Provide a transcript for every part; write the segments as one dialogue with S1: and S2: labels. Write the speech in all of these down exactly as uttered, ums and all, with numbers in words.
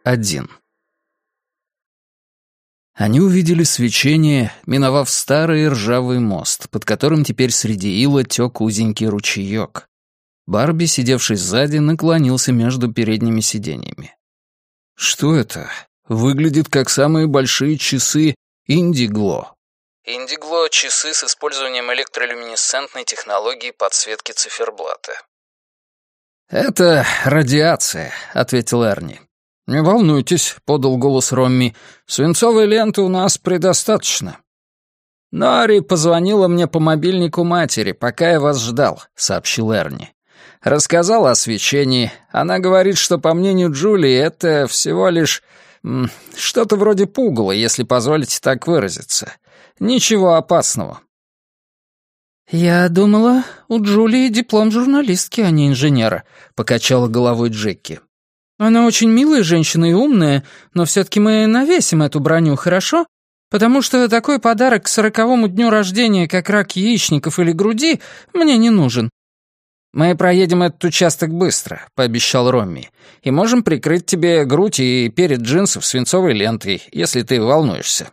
S1: один. Они увидели свечение, миновав старый ржавый мост, под которым теперь среди ила тек узенький ручеек. Барби, сидевший сзади, наклонился между передними сиденьями. «Что это? Выглядит как самые большие часы Индигло». Индигло — часы с использованием электролюминесцентной технологии подсветки циферблата. «Это радиация», — ответил Эрни. «Не волнуйтесь», — подал голос Ромми. «Свинцовой ленты у нас предостаточно». «Нори позвонила мне по мобильнику матери, пока я вас ждал», — сообщил Эрни. «Рассказала о свечении. Она говорит, что, по мнению Джулии, это всего лишь м, что-то вроде пугала, если позволите так выразиться. Ничего опасного». «Я думала, у Джулии диплом журналистки, а не инженера», — покачала головой Джекки. «Она очень милая женщина и умная, но все-таки мы навесим эту броню, хорошо? Потому что такой подарок к сороковому дню рождения, как рак яичников или груди, мне не нужен». «Мы проедем этот участок быстро», — пообещал Ромми, «и можем прикрыть тебе грудь и перед джинсов свинцовой лентой, если ты волнуешься».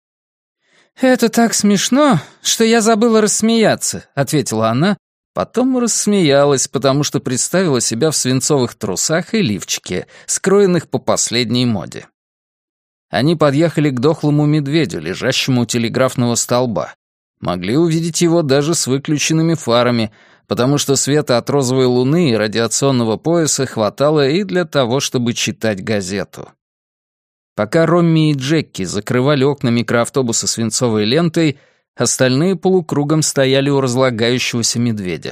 S1: «Это так смешно, что я забыла рассмеяться», — ответила она, потом рассмеялась, потому что представила себя в свинцовых трусах и лифчике, скроенных по последней моде. Они подъехали к дохлому медведю, лежащему у телеграфного столба. Могли увидеть его даже с выключенными фарами, потому что света от розовой луны и радиационного пояса хватало и для того, чтобы читать газету. Пока Ромми и Джекки закрывали окна микроавтобуса свинцовой лентой, остальные полукругом стояли у разлагающегося медведя.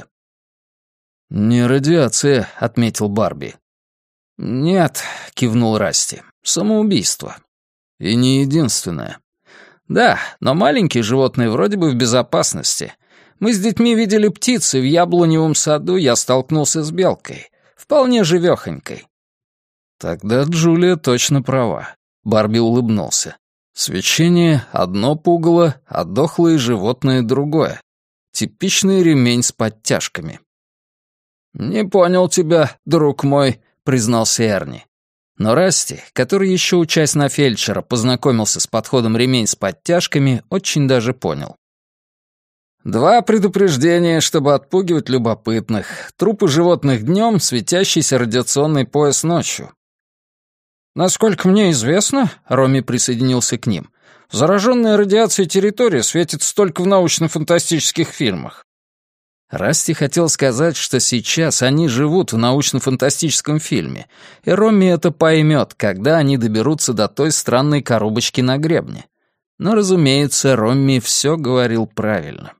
S1: «Не радиация», — отметил Барби. «Нет», — кивнул Расти, — «самоубийство». «И не единственное». «Да, но маленькие животные вроде бы в безопасности. Мы с детьми видели птицы в яблоневом саду, я столкнулся с белкой. Вполне живёхонькой». «Тогда Джулия точно права», — Барби улыбнулся. «Свечение — одно пугало, а дохлые животные — другое. Типичный ремень с подтяжками». «Не понял тебя, друг мой», — признался Эрни. Но Расти, который еще учась на фельдшера, познакомился с подходом ремень с подтяжками, очень даже понял. «Два предупреждения, чтобы отпугивать любопытных. Трупы животных днем, светящийся радиационный пояс ночью». «Насколько мне известно», — Ромми присоединился к ним, «зараженная радиацией территория светится только в научно-фантастических фильмах». Расти хотел сказать, что сейчас они живут в научно-фантастическом фильме, и Ромми это поймет, когда они доберутся до той странной коробочки на гребне. Но, разумеется, Ромми все говорил правильно.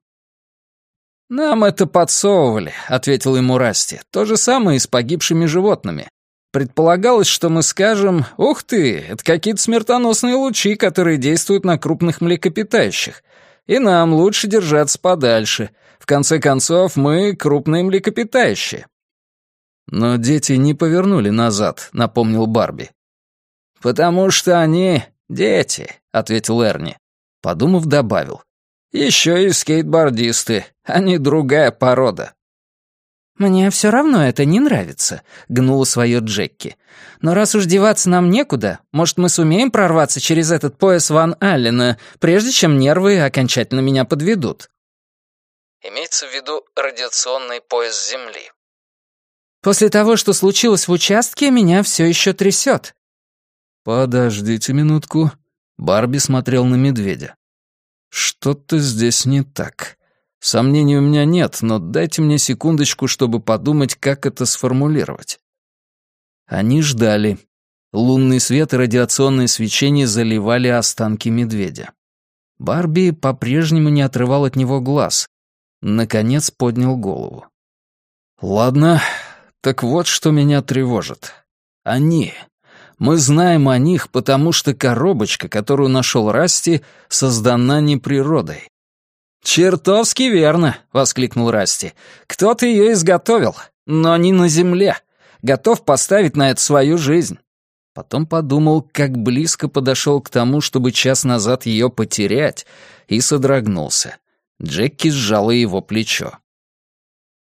S1: «Нам это подсовывали», — ответил ему Расти. «То же самое и с погибшими животными. Предполагалось, что мы скажем: «Ух ты, это какие-то смертоносные лучи, которые действуют на крупных млекопитающих. И нам лучше держаться подальше. В конце концов, мы крупные млекопитающие». «Но дети не повернули назад», — напомнил Барби. «Потому что они дети», — ответил Эрни. Подумав, добавил. «Еще и скейтбордисты. Они другая порода». «Мне все равно это не нравится», — гнула свое Джекки. «Но раз уж деваться нам некуда, может, мы сумеем прорваться через этот пояс Ван Аллена, прежде чем нервы окончательно меня подведут?» Имеется в виду радиационный пояс Земли. «После того, что случилось в участке, меня все еще трясет». «Подождите минутку». Барби смотрел на медведя. «Что-то здесь не так. Сомнений у меня нет, но дайте мне секундочку, чтобы подумать, как это сформулировать». Они ждали. Лунный свет и радиационное свечение заливали останки медведя. Барби по-прежнему не отрывал от него глаз. Наконец поднял голову. «Ладно, так вот что меня тревожит. Они. Мы знаем о них, потому что коробочка, которую нашел Расти, создана не природой». «Чертовски верно!» — воскликнул Расти. «Кто-то ее изготовил, но не на земле. Готов поставить на это свою жизнь». Потом подумал, как близко подошел к тому, чтобы час назад ее потерять, и содрогнулся. Джекки сжала его плечо.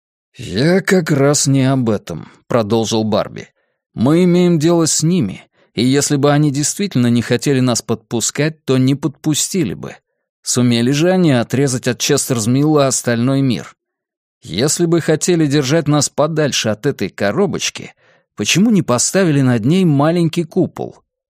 S1: «Я как раз не об этом», — продолжил Барби. «Мы имеем дело с ними, И если бы они действительно не хотели нас подпускать, то не подпустили бы. Сумели же они отрезать от Честерсмилла остальной мир. Если бы хотели держать нас подальше от этой коробочки, почему не поставили над ней маленький купол?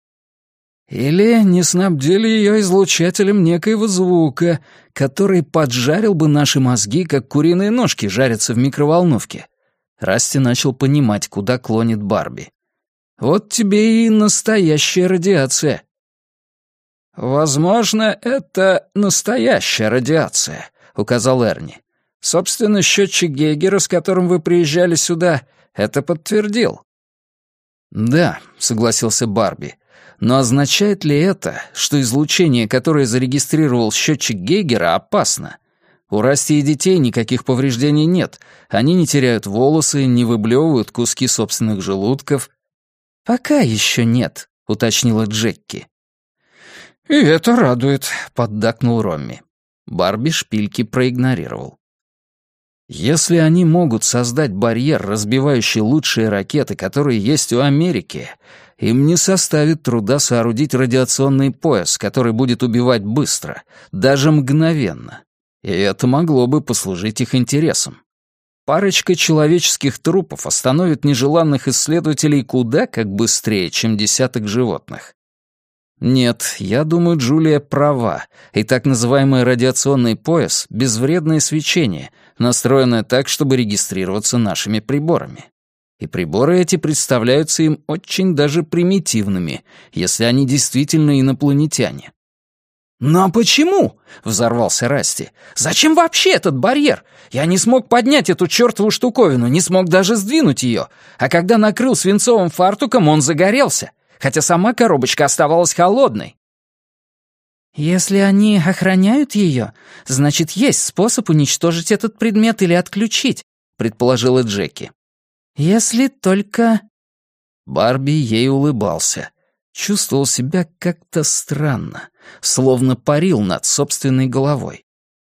S1: Или не снабдили ее излучателем некоего звука, который поджарил бы наши мозги, как куриные ножки жарятся в микроволновке. Расти начал понимать, куда клонит Барби. Вот тебе и настоящая радиация. «Возможно, это настоящая радиация», — указал Эрни. «Собственно, счетчик Гейгера, с которым вы приезжали сюда, это подтвердил». «Да», — согласился Барби. «Но означает ли это, что излучение, которое зарегистрировал счетчик Гейгера, опасно? У Расти и детей никаких повреждений нет. Они не теряют волосы, не выблевывают куски собственных желудков». «Пока еще нет», — уточнила Джекки. «И это радует», — поддакнул Ромми. Барби шпильки проигнорировал. «Если они могут создать барьер, разбивающий лучшие ракеты, которые есть у Америки, им не составит труда соорудить радиационный пояс, который будет убивать быстро, даже мгновенно. И это могло бы послужить их интересам. Парочка человеческих трупов остановит нежеланных исследователей куда как быстрее, чем десяток животных. Нет, я думаю, Джулия права, и так называемый радиационный пояс — безвредное свечение, настроенное так, чтобы регистрироваться нашими приборами. И приборы эти представляются им очень даже примитивными, если они действительно инопланетяне. «Но почему?» — взорвался Расти. «Зачем вообще этот барьер? Я не смог поднять эту чертову штуковину, не смог даже сдвинуть ее. А когда накрыл свинцовым фартуком, он загорелся, хотя сама коробочка оставалась холодной». «Если они охраняют ее, значит, есть способ уничтожить этот предмет или отключить», — предположила Джеки. «Если только...» Барби ей улыбался. Чувствовал себя как-то странно, словно парил над собственной головой.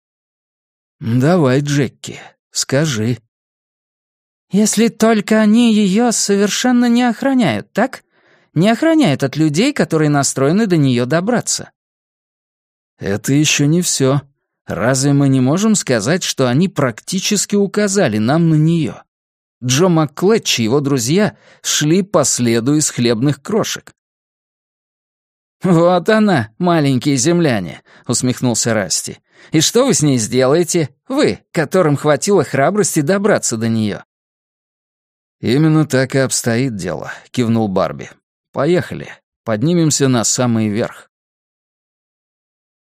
S1: «Давай, Джекки, скажи». «Если только они ее совершенно не охраняют, так? Не охраняют от людей, которые настроены до нее добраться». «Это еще не все. Разве мы не можем сказать, что они практически указали нам на нее? Джо МакКлетч и его друзья шли по следу из хлебных крошек». «Вот она, маленькие земляне», — усмехнулся Расти. «И что вы с ней сделаете? Вы, которым хватило храбрости добраться до нее». «Именно так и обстоит дело», — кивнул Барби. «Поехали, поднимемся на самый верх».